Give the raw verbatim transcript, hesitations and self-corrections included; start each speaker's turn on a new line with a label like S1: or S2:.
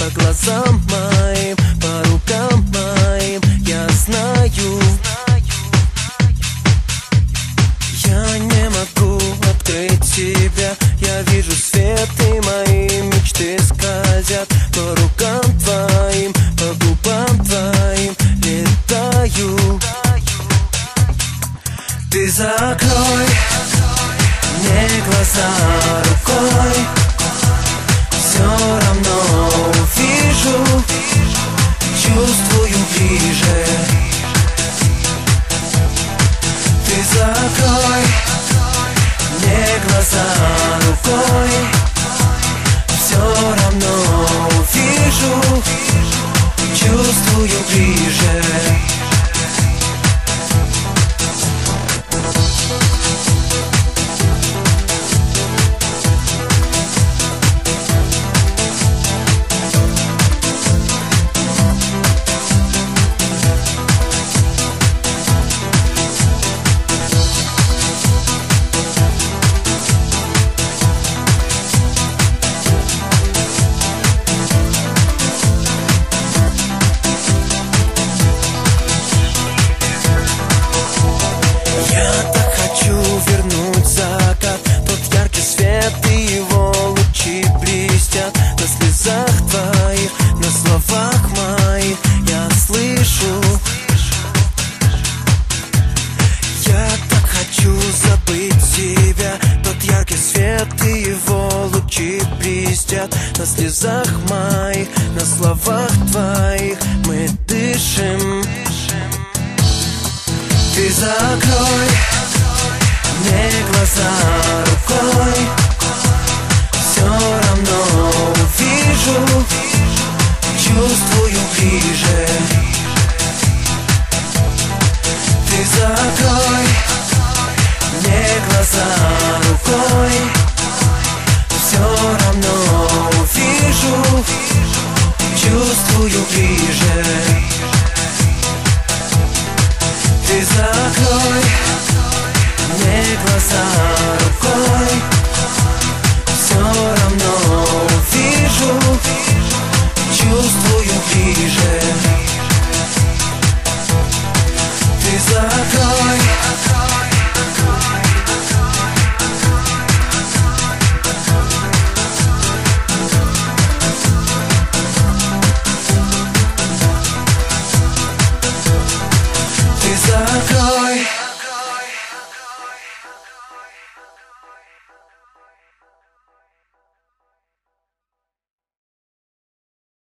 S1: глазам моим, по рукам моим. Я знаю, я не могу открыть тебя. Я вижу свет, и мои мечты скользят по рукам твоим, по губам твоим летаю. Ты закрой мне глаза рукой, все равно увижу, чувствую ближе. Ты закрой мне глаза рукой, все равно увижу, чувствую ближе. На слезах твоих, на словах моих я слышу. Я так хочу забыть тебя. Тот яркий свет и его лучи блестят. На слезах моих, на словах твоих мы дышим. Ты закрой мне глаза рукой, все равно увижу, чувствую ближе. Ты закрой мне глаза